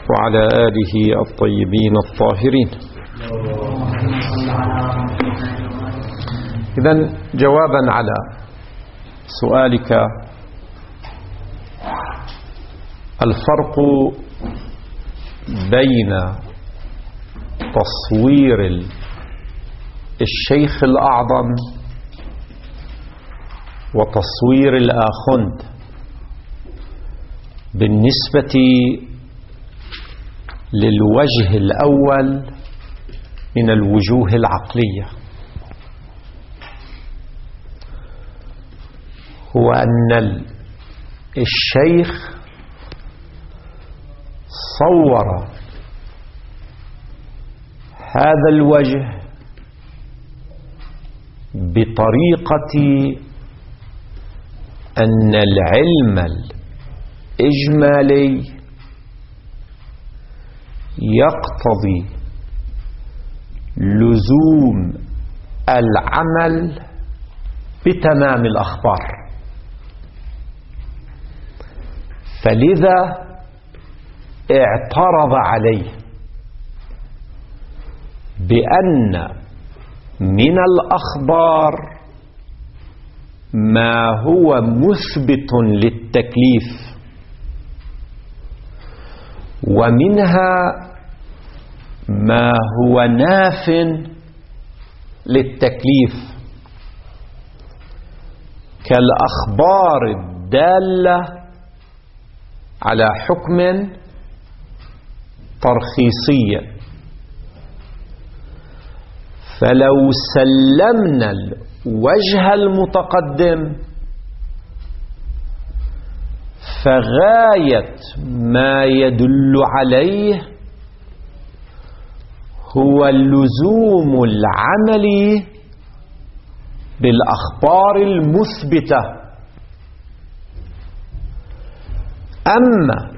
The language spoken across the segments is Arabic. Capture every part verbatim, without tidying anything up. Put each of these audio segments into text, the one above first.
وعلى آله الطيبين الطاهرين. إذن جوابا على سؤالك، الفرق بين تصوير الشيخ الأعظم وتصوير الآخوند بالنسبة للوجه الأول من الوجوه العقلية هو أن الشيخ صور هذا الوجه بطريقة أن العلم الإجمالي يقتضي لزوم العمل بتمام الأخبار، فلذا اعترض عليه بأن من الأخبار ما هو مثبت للتكليف، ومنها ما هو ناف للتكليف كالأخبار الدالة على حكم ترخيصي. فلو سلمنا الوجه المتقدم فغاية ما يدل عليه هو اللزوم العملي بالأخبار المثبتة، أما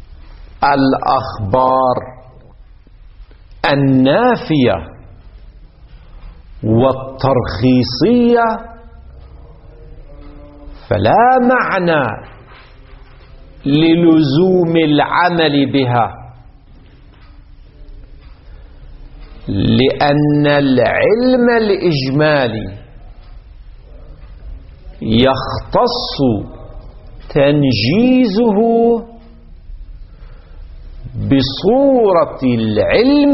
الأخبار النافية والترخيصية فلا معنى للزوم العمل بها، لأن العلم الإجمالي يختص تنجيزه بصورة العلم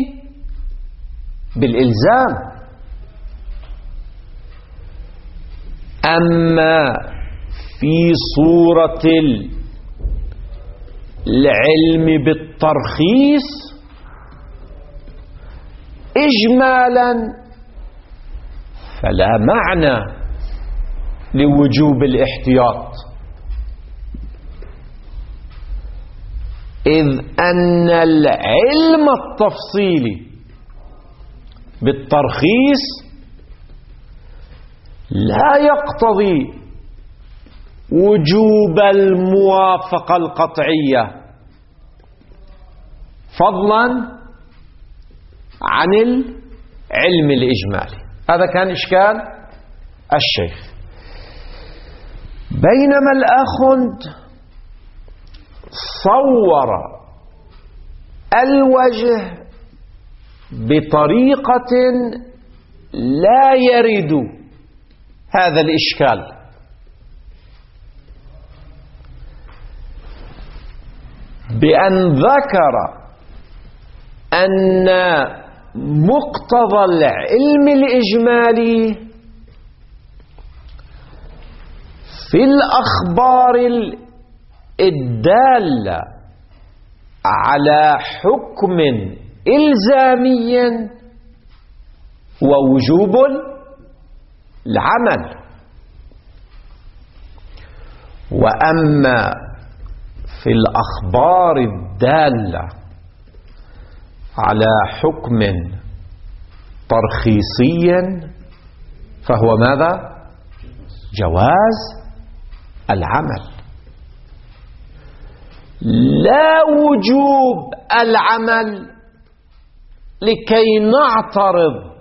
بالإلزام، أما في صورة العلم بالترخيص إجمالا فلا معنى لوجوب الاحتياط، إذ أن العلم التفصيلي بالترخيص لا يقتضي وجوب الموافقة القطعية فضلا عن العلم الإجمالي. هذا كان إشكال الشيخ. بينما الآخوند صور الوجه بطريقة لا يرد هذا الإشكال، بأن ذكر أن مقتضى العلم الإجمالي في الأخبار الدالة على حكم إلزامي ووجوب العمل، وأما في الأخبار الدالة على حكم ترخيصي فهو ماذا؟ جواز العمل، لا وجوب العمل، لكي نعترض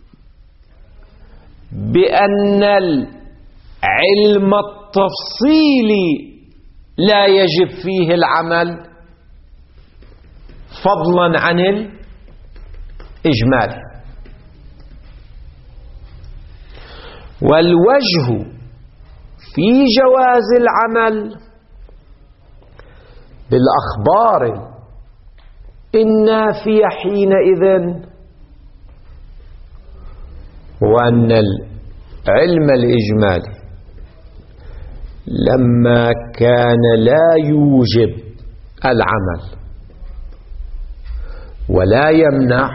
بأن العلم التفصيلي لا يجب فيه العمل، فضلا عن الإجمال. والوجه في جواز العمل بالأخبار النافية حينئذ هو أن العلم الإجمالي لما كان لا يوجب العمل ولا يمنع،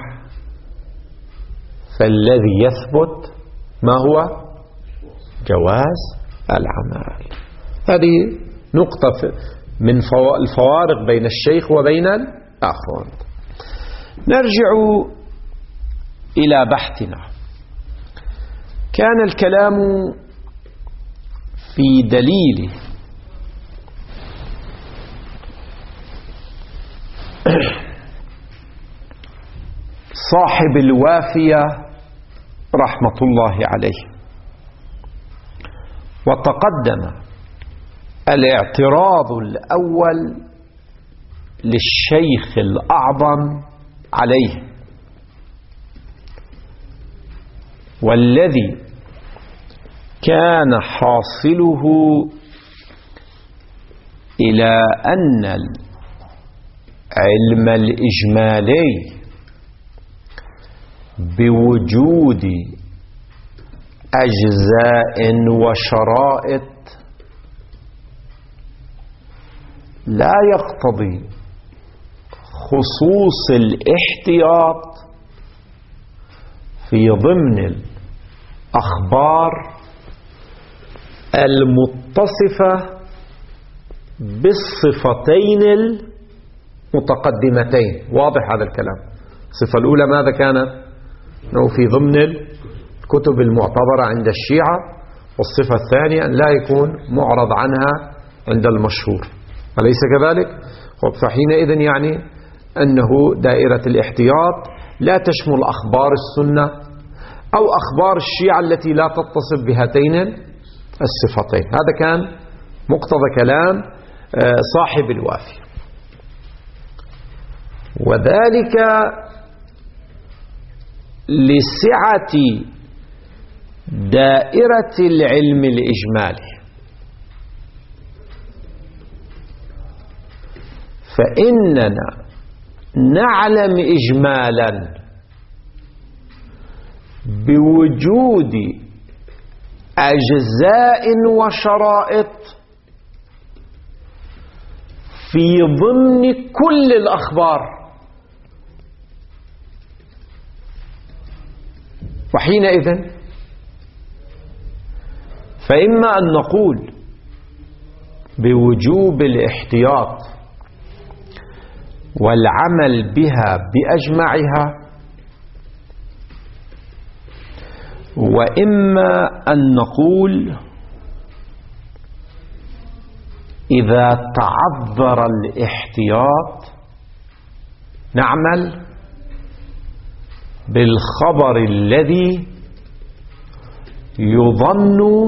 فالذي يثبت ما هو؟ جواز العمل. هذه نقطة من الفوارق بين الشيخ وبين الآخرون. نرجع إلى بحثنا. كان الكلام في دليل صاحب الوافية رحمة الله عليه، وتقدم الاعتراض الأول للشيخ الأعظم عليه، والذي كان حاصله إلى أن العلم الإجمالي بوجود أجزاء وشرائط لا يقتضي خصوص الاحتياط في ضمن الأخبار المتصفة بالصفتين المتقدمتين. واضح هذا الكلام؟ الصفة الأولى ماذا كانت؟ أنه في ضمن الكتب المعتبرة عند الشيعة، والصفة الثانية أن لا يكون معرض عنها عند المشهور، أليس كذلك؟ فحينئذ يعني أنه دائرة الاحتياط لا تشمل أخبار السنة أو أخبار الشيعة التي لا تتصف بهاتين الصفتين. هذا كان مقتضى كلام صاحب الوافي، وذلك لسعة دائرة العلم الإجمالي. فإننا نعلم إجمالا بوجود أجزاء وشرائط في ضمن كل الأخبار، وحينئذ فإما أن نقول بوجوب الاحتياط والعمل بها بأجمعها، وإما أن نقول إذا تعذر الاحتياط نعمل بالخبر الذي يظن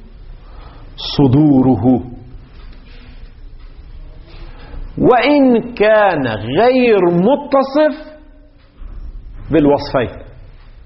صدوره، وإن كان غير متصف بالوصفين.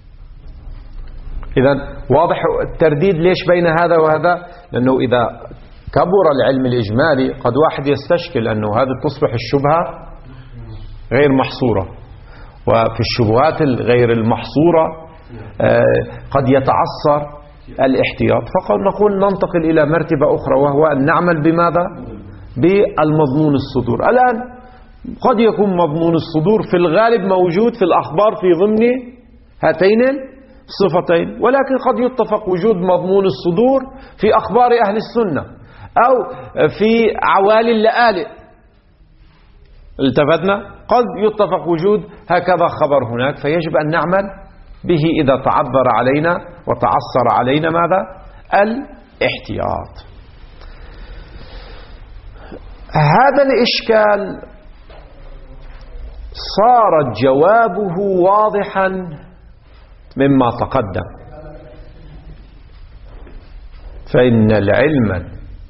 إذن واضح الترديد ليش بين هذا وهذا؟ لأنه إذا كبر العلم الإجمالي قد واحد يستشكل أنه هذه تصبح الشبهة غير محصورة، وفي الشبهات الغير المحصورة قد يتعثر الاحتياط، فقد نقول ننتقل إلى مرتبة أخرى، وهو أن نعمل بماذا؟ بالمضمون الصدور. الآن قد يكون مضمون الصدور في الغالب موجود في الأخبار في ضمن هاتين الصفتين، ولكن قد يتفق وجود مضمون الصدور في أخبار أهل السنة أو في عوالي اللآلئ. التفتنا؟ قد يتفق وجود هكذا خبر هناك، فيجب أن نعمل به إذا تعذر علينا وتعثر علينا ماذا؟ الاحتياط. هذا الإشكال صار جوابه واضحا مما تقدم، فإن العلم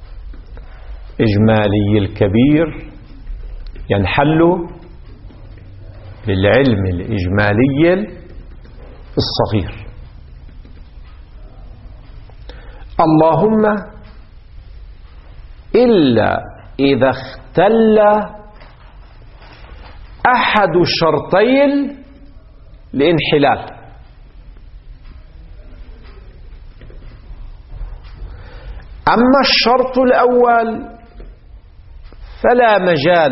الإجمالي الكبير ينحل للعلم الإجمالي الصغير. اللهم إلا إذا اختل أحد شرطي الانحلال. أما الشرط الأول فلا مجال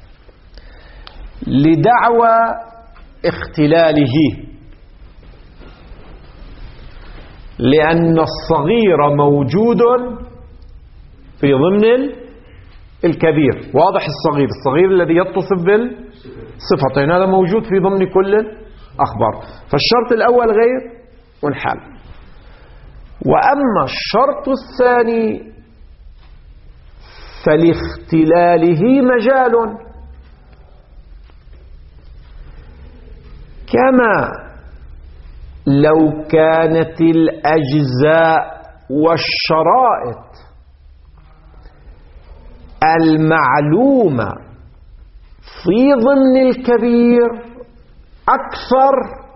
لدعوى اختلاله، لأن الصغير موجود في ضمن الكبير. واضح؟ الصغير الصغير الذي يتصف بالصفتين هذا موجود في ضمن كل الأخبار، فالشرط الأول غير منحل. وأما الشرط الثاني فلاختلاله مجال، كما لو كانت الأجزاء والشرائط المعلومة في ضمن الكبير أكثر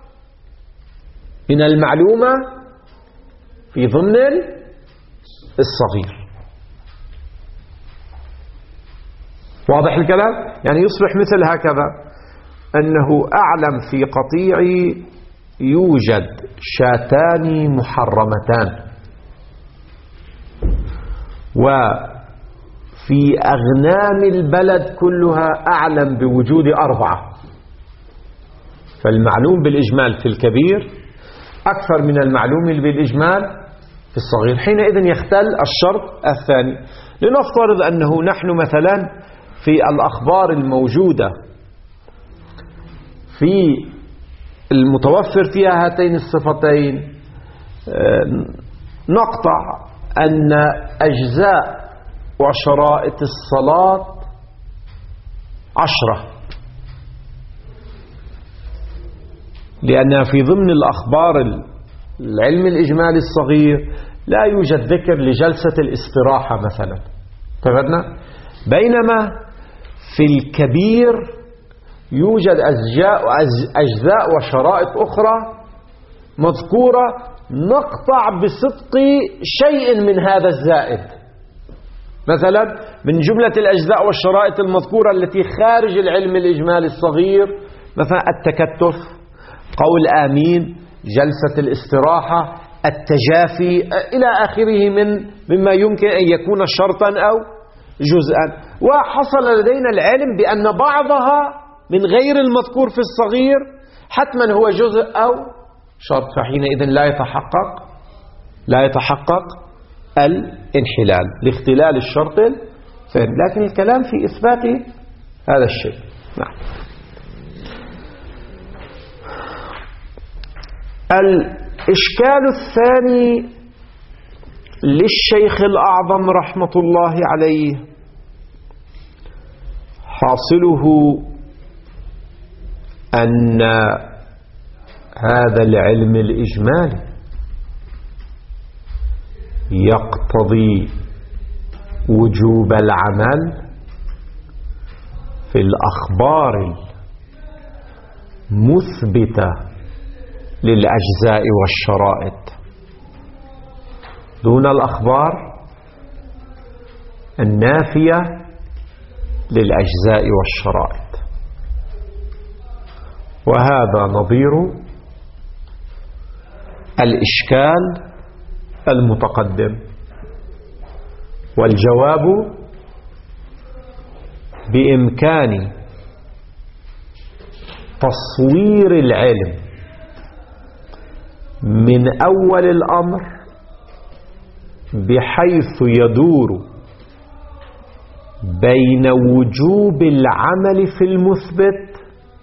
من المعلومة في ضمن الصغير. واضح الكلام؟ يعني يصبح مثل هكذا، أنه أعلم في قطيعي يوجد شاتان محرمتان، وفي أغنام البلد كلها أعلم بوجود أربعة، فالمعلوم بالإجمال في الكبير أكثر من المعلوم بالإجمال في الصغير. حينئذ يختل الشرط الثاني. لنفترض أنه نحن مثلا في الأخبار الموجودة في المتوفر فيها هاتين الصفتين نقطع أن أجزاء وشرائط الصلاة عشرة، لأنها في ضمن الأخبار العلم الإجمالي الصغير لا يوجد ذكر لجلسة الاستراحة مثلا، تفهمنا؟ بينما في الكبير يوجد أجزاء وشرائط أخرى مذكورة نقطع بصدق شيء من هذا الزائد. مثلا من جملة الأجزاء والشرائط المذكورة التي خارج العلم الإجمالي الصغير مثلا التكتف، قول آمين، جلسة الاستراحة، التجافي إلى آخره من مما يمكن أن يكون شرطا أو جزءا. وحصل لدينا العلم بأن بعضها من غير المذكور في الصغير حتما هو جزء أو شرط، فحينئذ لا يتحقق لا يتحقق الانحلال لاختلال الشرط الثاني. لكن الكلام في إثبات هذا الشيء. نعم. الإشكال الثاني للشيخ الأعظم رحمة الله عليه حاصله أن هذا العلم الإجمالي يقتضي وجوب العمل في الأخبار المثبتة للأجزاء والشرائط دون الأخبار النافية للأجزاء والشرائط. وهذا نظير الإشكال المتقدم. والجواب بإمكان تصوير العلم من أول الأمر بحيث يدور بين وجوب العمل في المثبت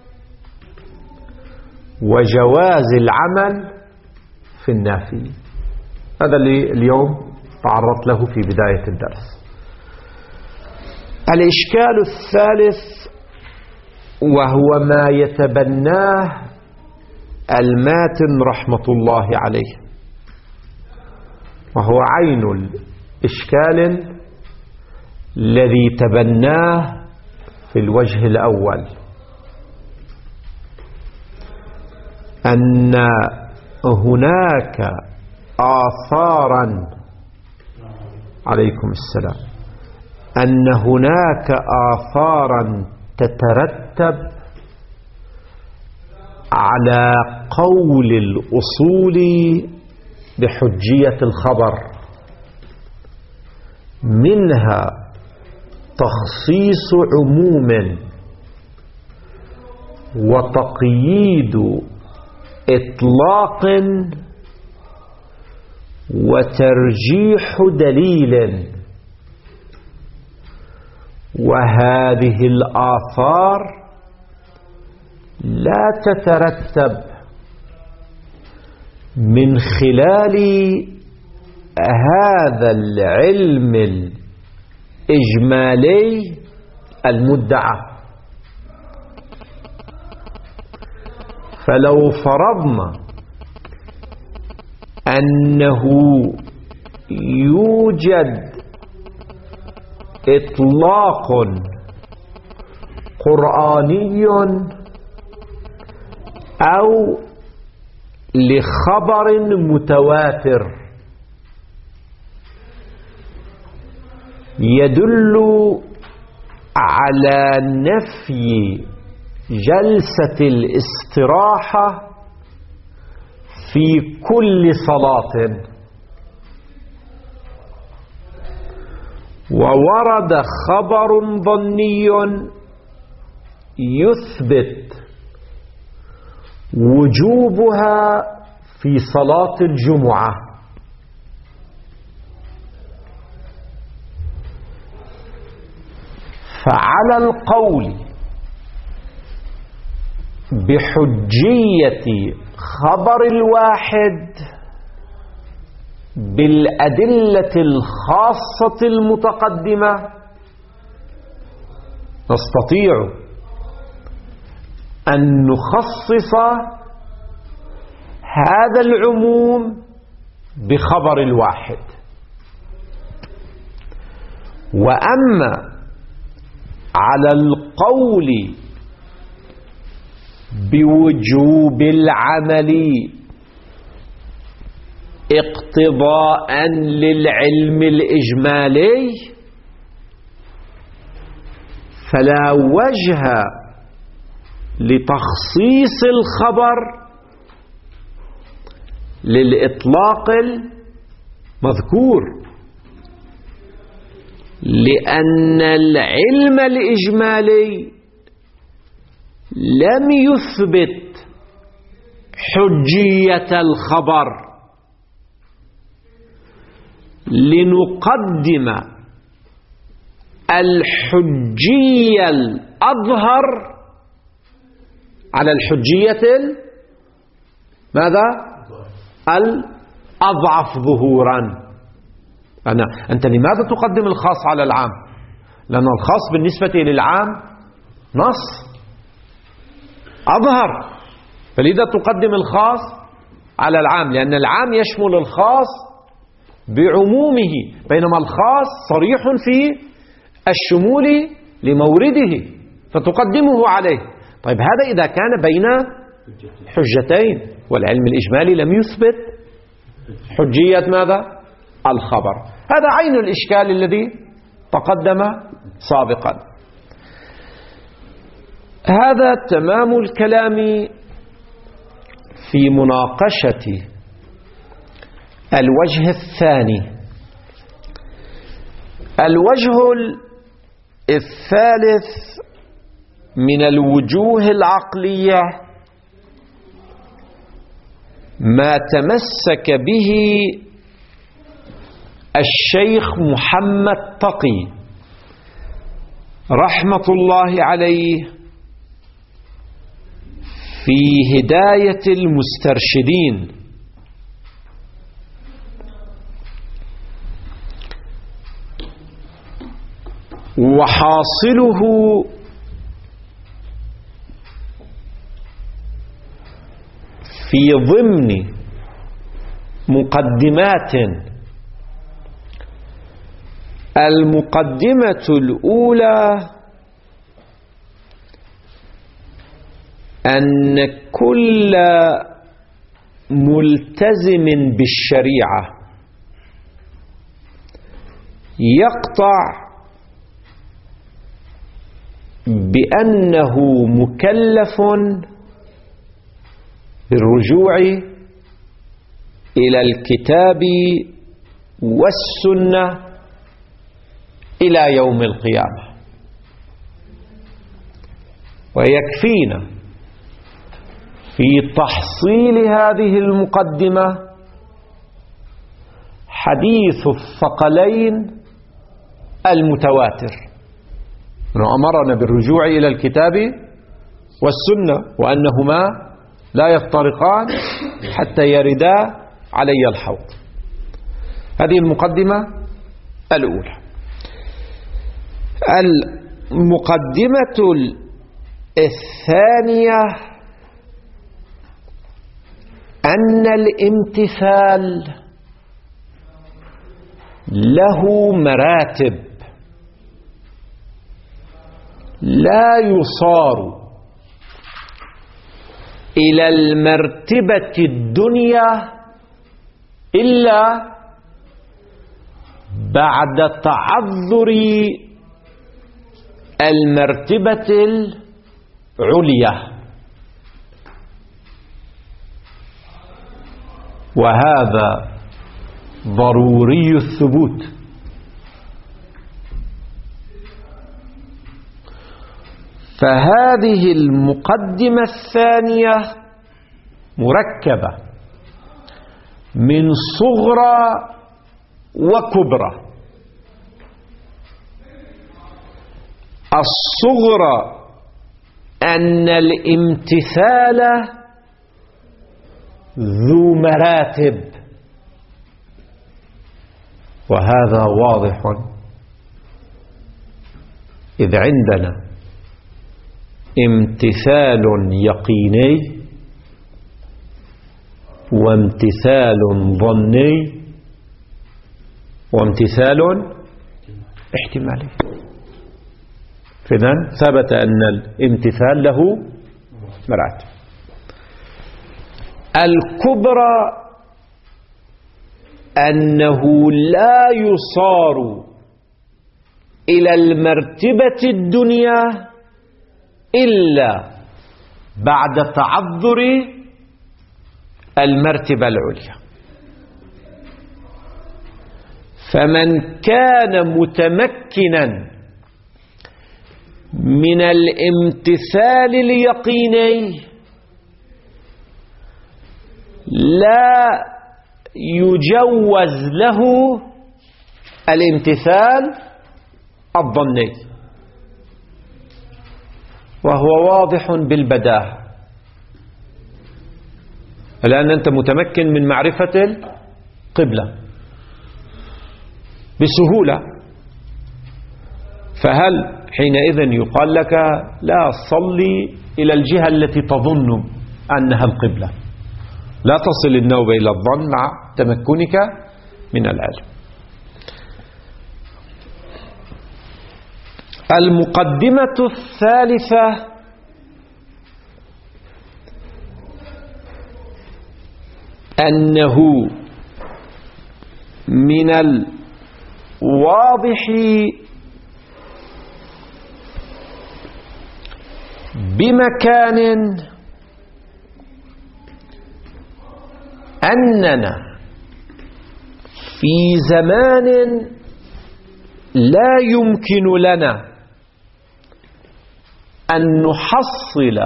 وجواز العمل في النافي. هذا اللي اليوم تعرضت له في بداية الدرس. الإشكال الثالث وهو ما يتبناه الماتن رحمة الله عليه، وهو عين الإشكال الذي تبناه في الوجه الأول، أن هناك آثارا عليكم السلام أن هناك آثارا تترتب على قول الأصول بحجية الخبر، منها تخصيص عموم وتقييد إطلاق وترجيح دليل. وهذه الآثار لا تترتب من خلال هذا العلم الإجمالي المدعى. فلو فرضنا أنه يوجد إطلاق قرآني أو لخبر متواتر يدل على نفي جلسة الاستراحة في كل صلاة، وورد خبر ظني يثبت وجوبها في صلاة الجمعة، فعلى القول بحجية خبر الواحد بالأدلة الخاصة المتقدمة نستطيع أن نخصص هذا العموم بخبر الواحد. وأما على القول بوجوب العمل اقتضاء للعلم الإجمالي فلا وجه لتخصيص الخبر للإطلاق المذكور، لأن العلم الإجمالي لم يثبت حجية الخبر، لنقدم الحجية الأظهر على الحجية ماذا؟ الأضعف ظهورا. أنا أنت لماذا تقدم الخاص على العام؟ لأن الخاص بالنسبة للعام نص أظهر، فلذا تقدم الخاص على العام، لأن العام يشمل الخاص بعمومه، بينما الخاص صريح في الشمول لمورده فتقدمه عليه. طيب هذا إذا كان بين حجتين، والعلم الإجمالي لم يثبت حجية ماذا؟ الخبر. هذا عين الإشكال الذي تقدم سابقا. هذا تمام الكلام في مناقشة الوجه الثاني. الوجه الثالث من الوجوه العقلية ما تمسك به الشيخ محمد تقي رحمة الله عليه في هداية المسترشدين، وحاصله في ضمن مقدمات. المقدمة الأولى أن كل ملتزم بالشريعة يقطع بأنه مكلف بالرجوع إلى الكتاب والسنة إلى يوم القيامة. ويكفينا في تحصيل هذه المقدمة حديث الثقلين المتواتر، أنه أمرنا بالرجوع إلى الكتاب والسنة وأنهما لا يفترقان حتى يردا علي الحوض. هذه المقدمة الأولى. المقدمة الثانية أن الامتثال له مراتب، لا يصار إلى المرتبة الدنيا إلا بعد تعذر المرتبة العليا، وهذا ضروري الثبوت. فهذه المقدمة الثانية مركبة من صغرى وكبرى. الصغرى أن الامتثال ذو مراتب، وهذا واضح إذ عندنا امتثال يقيني وامتثال ظني وامتثال احتمالي. فإذن ثبت أن الامتثال له مراتب. الكبرى أنه لا يصار إلى المرتبة الدنيا إلا بعد تعذر المرتبة العليا. فمن كان متمكنا من الامتثال اليقيني لا يجوز له الامتثال الظني، وهو واضح بالبداهة. الآن أنت متمكن من معرفة القبلة بسهولة، فهل حينئذ يقال لك لا صلي إلى الجهة التي تظن أنها القبلة؟ لا تصل النوبة إلى الظن مع تمكنك من العلم. المقدمة الثالثة أنه من الواضح بمكان أننا في زمان لا يمكن لنا أن نحصل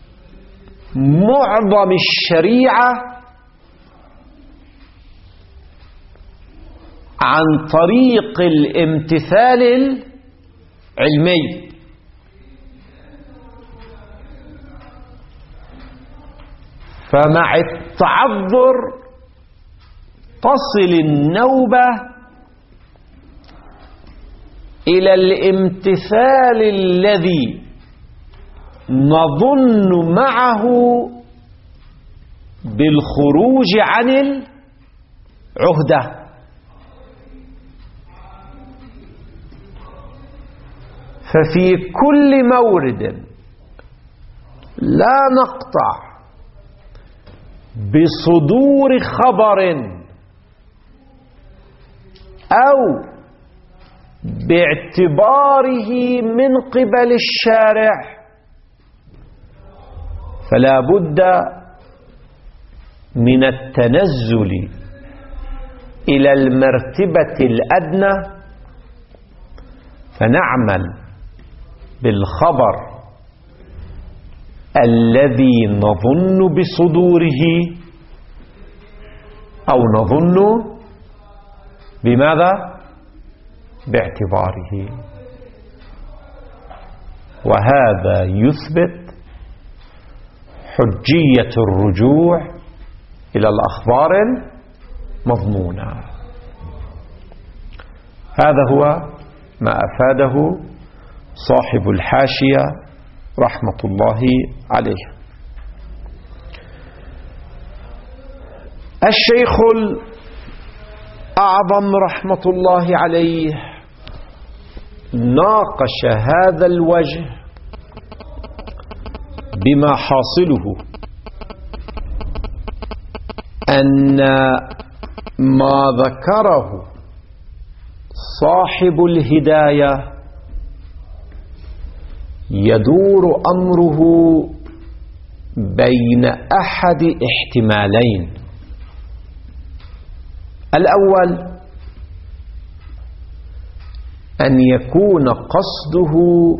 معظم الشريعة عن طريق الامتثال العلمي، فمع التعذر تصل النوبة إلى الامتثال الذي نظن معه بالخروج عن العهدة. ففي كل مورد لا نقطع بصدور خبر أو باعتباره من قبل الشارع، فلا بد من التنزل إلى المرتبة الأدنى فنعمل بالخبر الذي نظن بصدوره أو نظن بماذا؟ باعتباره. وهذا يثبت حجية الرجوع إلى الأخبار المضمونة. هذا هو ما أفاده صاحب الحاشية رحمة الله عليه. الشيخ الأعظم رحمة الله عليه ناقش هذا الوجه بما حاصله أن ما ذكره صاحب الهداية يدور أمره بين أحد احتمالين. الأول أن يكون قصده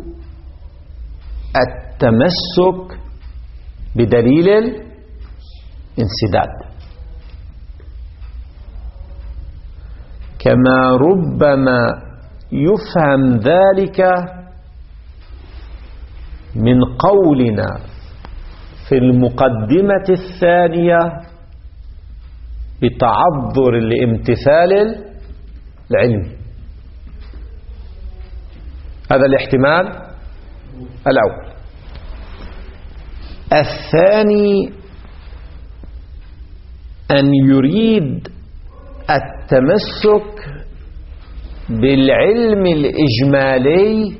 التمسك بدليل الانسداد، كما ربما يفهم ذلك من قولنا في المقدمة الثانية بتعذر الامتثال العلمي. هذا الاحتمال الأول. الثاني أن يريد التمسك بالعلم الإجمالي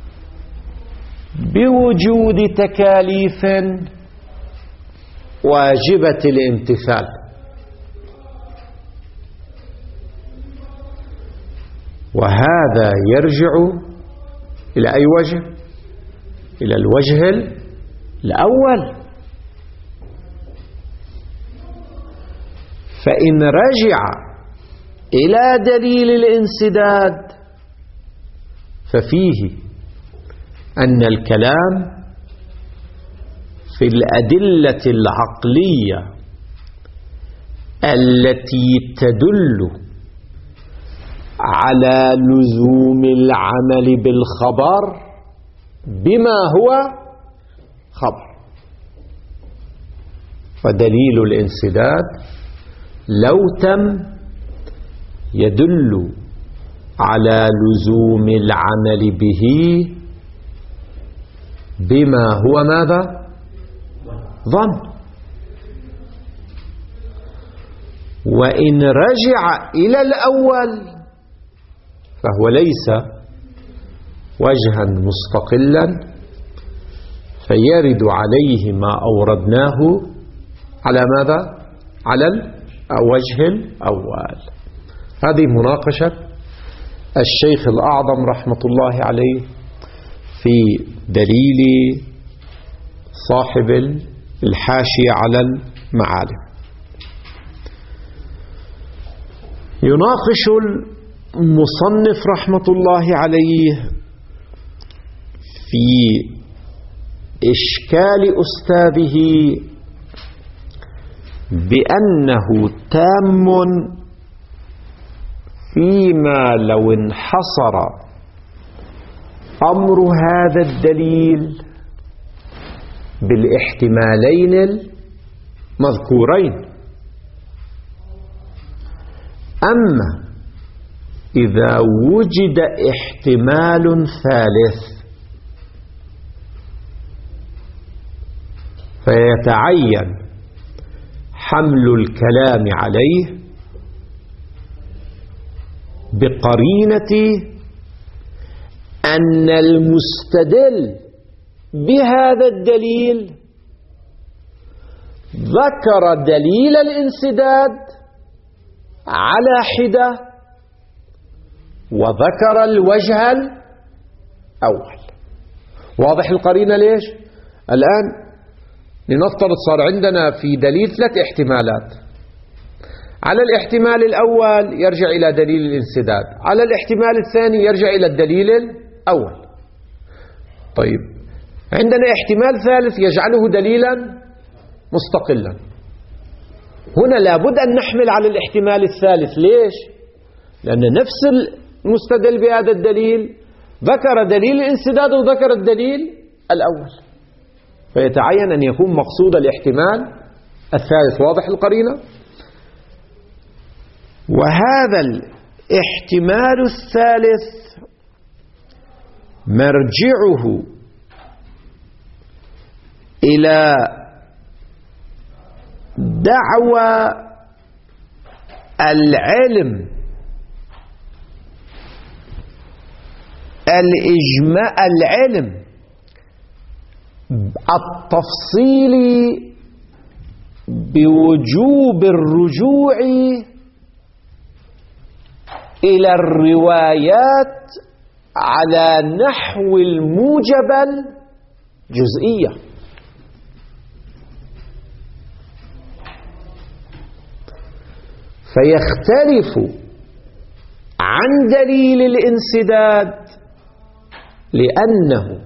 بوجود تكاليف واجبة الامتثال. وهذا يرجع إلى أي وجه؟ إلى الوجه الأول. فإن رجع إلى دليل الانسداد ففيه أن الكلام في الأدلة العقلية التي تدل على لزوم العمل بالخبر بما هو خبر. فدليل الانسداد لو تم يدل على لزوم العمل به بما هو ماذا؟ ظن. وإن رجع إلى الأول فهو ليس وجها مستقلا فيرد عليه ما أوردناه على ماذا؟ على الوجه الأول. هذه مناقشة الشيخ الأعظم رحمة الله عليه في دليل صاحب الحاشية على المعالم. يناقش المصنف رحمة الله عليه في إشكال أستاذه بأنه تام فيما لو انحصر أمر هذا الدليل بالاحتمالين المذكورين. أما إذا وجد احتمال ثالث فيتعين حمل الكلام عليه بقرينة أن المستدل بهذا الدليل ذكر دليل الانسداد على حدة وذكر الوجه الأول. واضح القرينة ليش؟ الآن لنفترض صار عندنا في دليل ثلاث احتمالات. على الاحتمال الأول يرجع إلى دليل الانسداد، على الاحتمال الثاني يرجع إلى الدليل الأول. طيب عندنا احتمال ثالث يجعله دليلا مستقلا. هنا لابد أن نحمل على الاحتمال الثالث. ليش؟ لأن نفس المستدل بهذا الدليل ذكر دليل الانسداد وذكر الدليل الأول، فيتعين أن يكون مقصود الاحتمال الثالث. واضح القرينة؟ وهذا الاحتمال الثالث مرجعه إلى دعوى العلم الإجماع العلم التفصيلي بوجوب الرجوع إلى الروايات على نحو الموجب الجزئية. فيختلف عن دليل الانسداد لأنه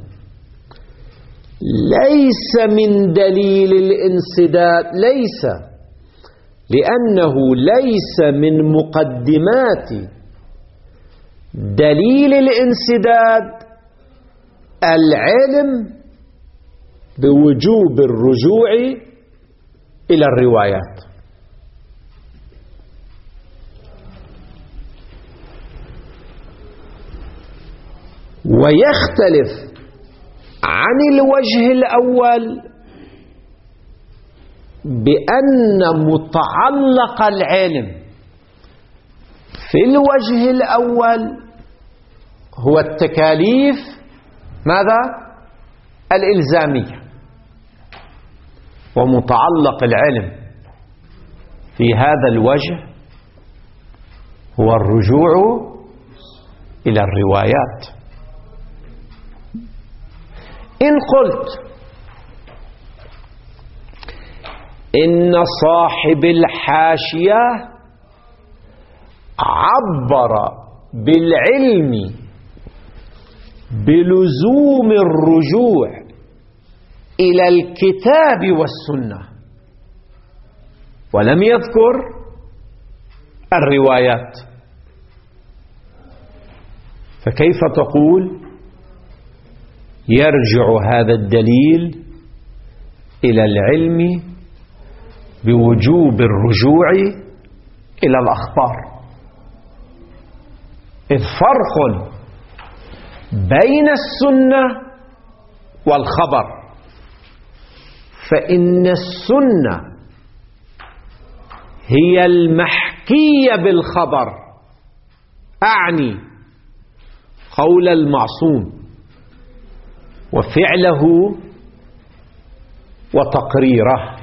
ليس من دليل الانسداد ليس لأنه ليس من مقدمات دليل الانسداد العلم بوجوب الرجوع إلى الروايات. ويختلف عن الوجه الأول بأن متعلق العلم في الوجه الأول هو التكاليف ماذا؟ الإلزامية، ومتعلق العلم في هذا الوجه هو الرجوع إلى الروايات. إن قلت إن صاحب الحاشية عبر بالعلم بلزوم الرجوع إلى الكتاب والسنة ولم يذكر الروايات، فكيف تقول يرجع هذا الدليل إلى العلم بوجوب الرجوع إلى الأخبار؟ إذ فرق بين السنة والخبر، فإن السنة هي المحكية بالخبر، أعني قول المعصوم وفعله وتقريره،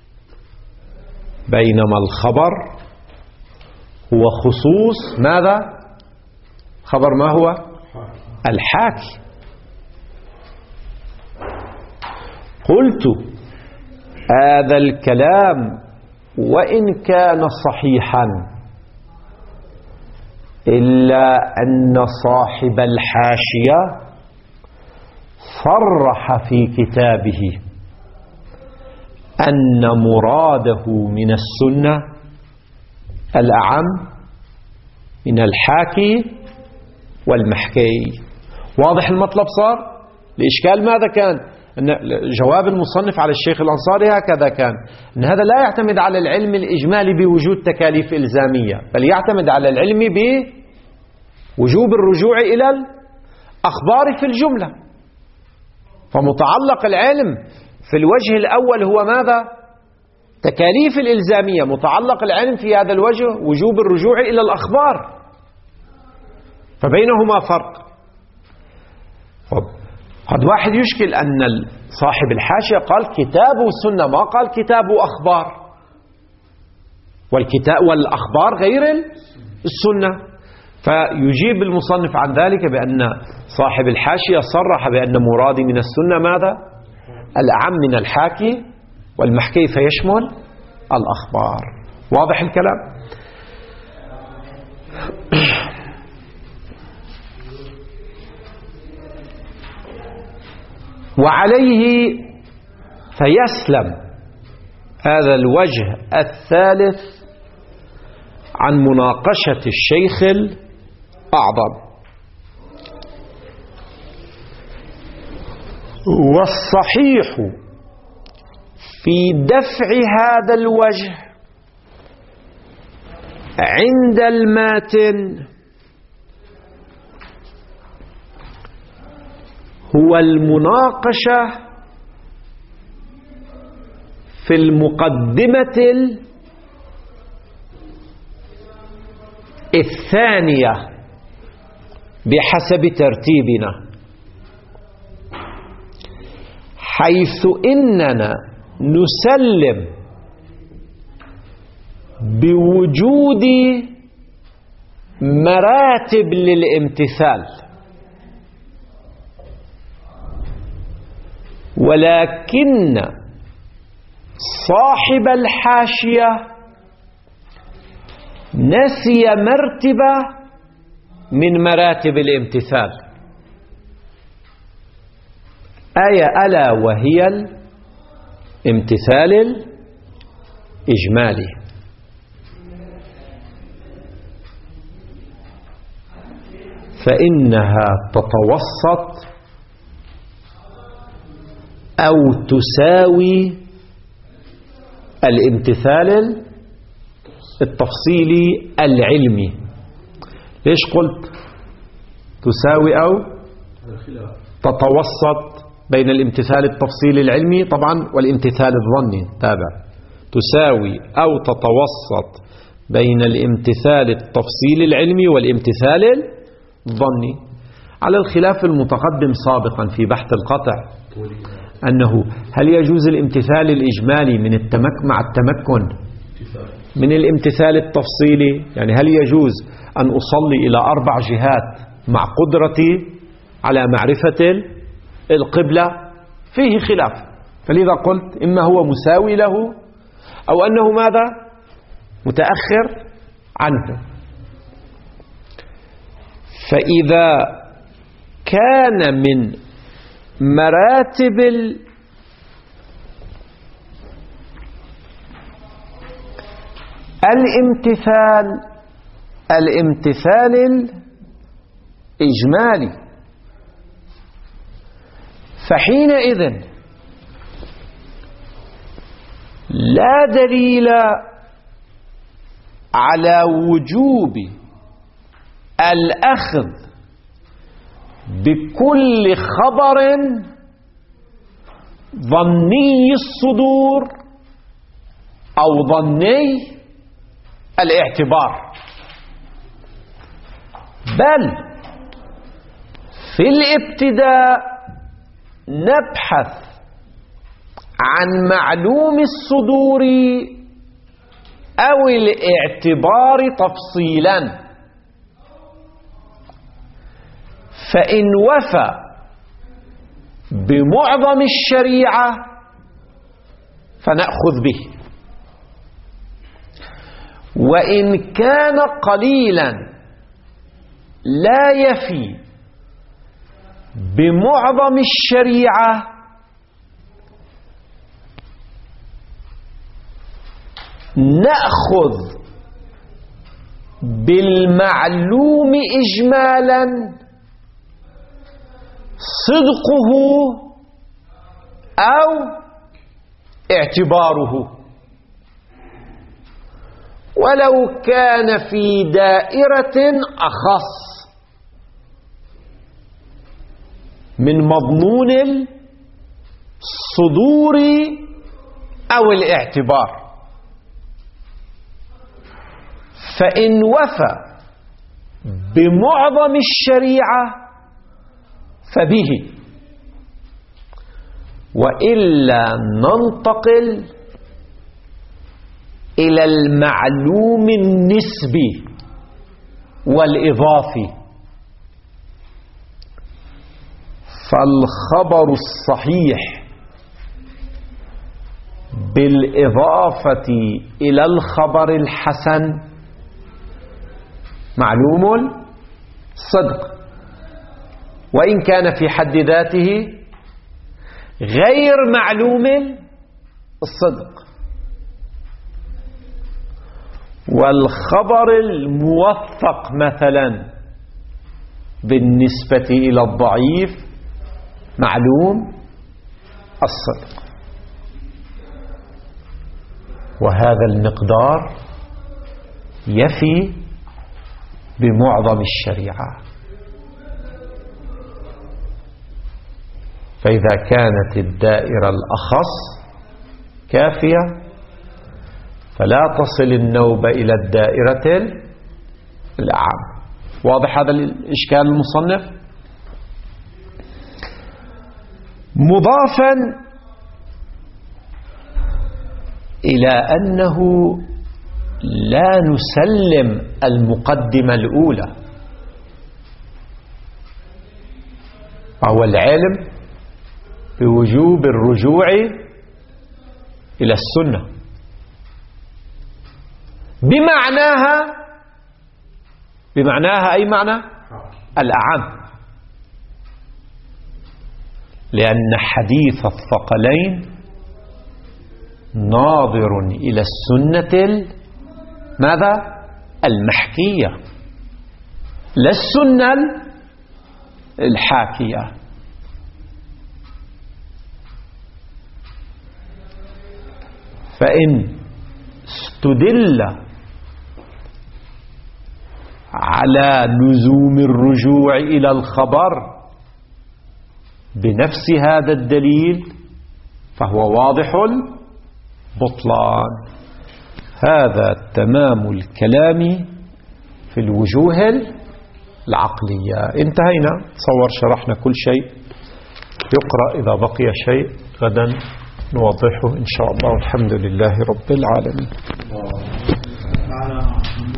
بينما الخبر هو خصوص ماذا؟ خبر ما هو؟ الحاكي. قلت هذا الكلام وإن كان صحيحا إلا أن صاحب الحاشية صرح في كتابه أن مراده من السنة الأعم من الحاكي والمحكي. واضح المطلب صار؟ الإشكال ماذا كان؟ أن جواب المصنف على الشيخ الأنصاري هكذا كان، أن هذا لا يعتمد على العلم الإجمالي بوجود تكاليف إلزامية، بل يعتمد على العلم بوجوب الرجوع إلى الأخبار في الجملة. فمتعلق العلم في الوجه الأول هو ماذا؟ تكاليف الإلزامية. متعلق العلم في هذا الوجه وجوب الرجوع إلى الأخبار، فبينهما فرق. قد واحد يشكل أن صاحب الحاشية قال كتاب وسنة، ما قال كتاب وأخبار، والكتاب والأخبار غير السنة. فيجيب المصنف عن ذلك بأن صاحب الحاشية صرح بأن مرادي من السنة ماذا؟ الأعم من الحاكي، والمحكي فيشمل الأخبار. واضح الكلام؟ وعليه فيسلم هذا الوجه الثالث عن مناقشة الشيخ الأعظم. والصحيح في دفع هذا الوجه عند الماتن هو المناقشة في المقدمة الثانية بحسب ترتيبنا، حيث إننا نسلم بوجود مراتب للامتثال، ولكن صاحب الحاشية نسي مرتبة من مراتب الامتثال، آية ألا وهي الامتثال الإجمالي. فإنها تتوسط أو تساوي الامتثال التفصيلي العلمي. ليش قلت تساوي أو تتوسط بين الامتثال التفصيلي العلمي؟ طبعا والامتثال الظني تابع. تساوي أو تتوسط بين الامتثال التفصيلي العلمي والامتثال الظني، على الخلاف المتقدم سابقا في بحث القطع أنه هل يجوز الامتثال الإجمالي من التمك مع التمكن من الامتثال التفصيلي؟ يعني هل يجوز أن أصلي إلى أربع جهات مع قدرتي على معرفة القبلة؟ فيه خلاف، فلذا قلت إما هو مساوي له أو أنه ماذا؟ متأخر عنه. فإذا كان من مراتب الامتثال الامتثال الإجمالي، فحينئذ لا دليل على وجوب الأخذ بكل خبر ظني الصدور أو ظني الاعتبار، بل في الابتداء نبحث عن معلوم الصدور أو الاعتبار تفصيلا، فإن وفى بمعظم الشريعة فنأخذ به، وإن كان قليلا لا يفي بمعظم الشريعة نأخذ بالمعلوم إجمالا صدقه أو اعتباره، ولو كان في دائرة أخص من مضمون الصدور أو الاعتبار. فإن وفى بمعظم الشريعة فبه، وإلا ننتقل إلى المعلوم النسبي والإضافي. فالخبر الصحيح بالإضافة إلى الخبر الحسن معلوم الصدق، وإن كان في حد ذاته غير معلوم الصدق. والخبر الموثق مثلا بالنسبة إلى الضعيف معلوم الصدق. وهذا المقدار يفي بمعظم الشريعة. فإذا كانت الدائرة الأخص كافية فلا تصل النوبة إلى الدائرة الأعم. واضح هذا الإشكال المصنف؟ مضافا إلى أنه لا نسلم المقدمة الأولى، وهو العلم بوجوب الرجوع إلى السنة بمعناها بمعناها أي معنى الأعم، لأن حديث الثقلين ناظر إلى السنة ماذا؟ المحكية، لا السنة الحاكية. فإن استدل على لزوم الرجوع إلى الخبر بنفس هذا الدليل فهو واضح البطلان. هذا تمام الكلام في الوجوه العقلية. انتهينا، تصور شرحنا كل شيء. يقرأ إذا بقي شيء غدا نوضحه إن شاء الله. والحمد لله رب العالمين.